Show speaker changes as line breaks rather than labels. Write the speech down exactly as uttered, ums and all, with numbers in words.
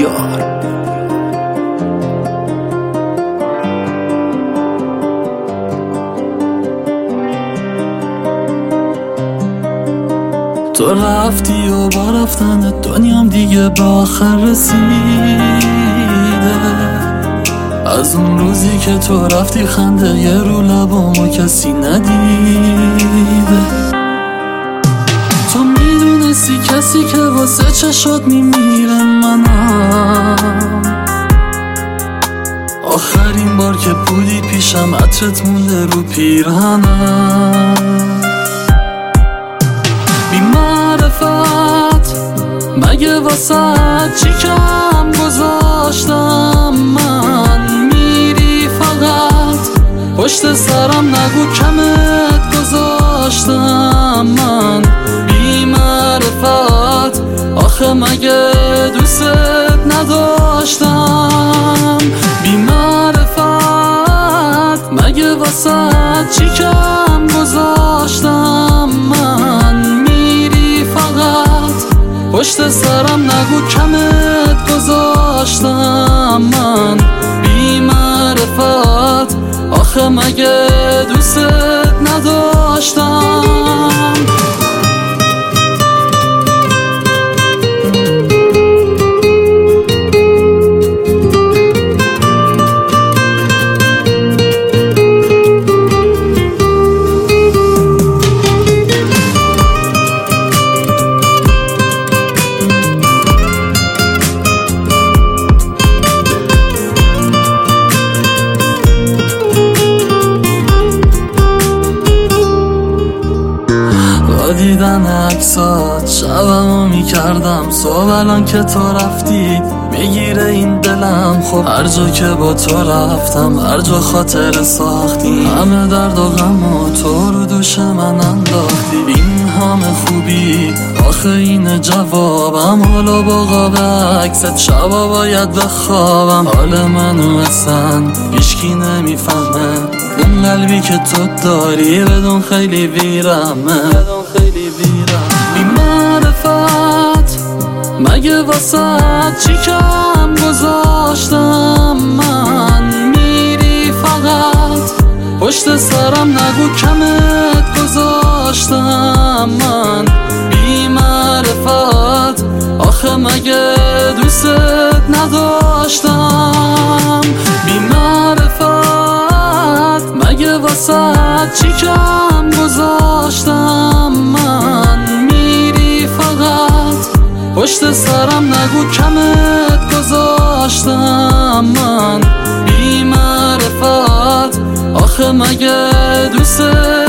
دیار. تو رفتی و با رفتن دنیام دیگه به آخر رسیده. از اون روزی که تو رفتی خنده یه رو لبامو کسی ندیده. تو میدونستی کسی که واسه چشات میمیره منم. آخرین بار که بودی پیشم عطرت مونده رو پیرهنم. بی معرفت مگه واسه چی کم گذاشتم من؟ میری فقط پشت سرم نگو کمت گذاشتم من. بی معرفت آخه مگه دوست نداشتم؟ بی معرفت مگه واسه چی کم گذاشتم من؟ میری فقط پشت سرم نگو کمت گذاشتم من. بی معرفت آخه مگه دوست نداشتم؟ دیدن عکسات شبمو میکردم صبح. الان که تو رفتی میگیره این دلم. خب هر جا که با تو رفتم هر جا خاطر ساختی. همه درد و غم تو رو دوش من انداختی. این همه خوبی آخه این جوابم. حالا با قاب عکست شبا باید بخوابم. حال منو اصلا هیچکی نمیفهمه. اون قلبی که تو داری بدون خیلی ویرمه. بی معرفت مگه واسه چی کم گذاشتم من؟ میری فقط پشت سرم نگو کمت گذاشتم من. بی معرفت آخه مگه دوست نداشتم؟ بی معرفت مگه واسه چی کم گذاشتم من؟ میری فقط پشت سرم نگو کمت گذاشتم من. بی معرفت آخه مگه دوست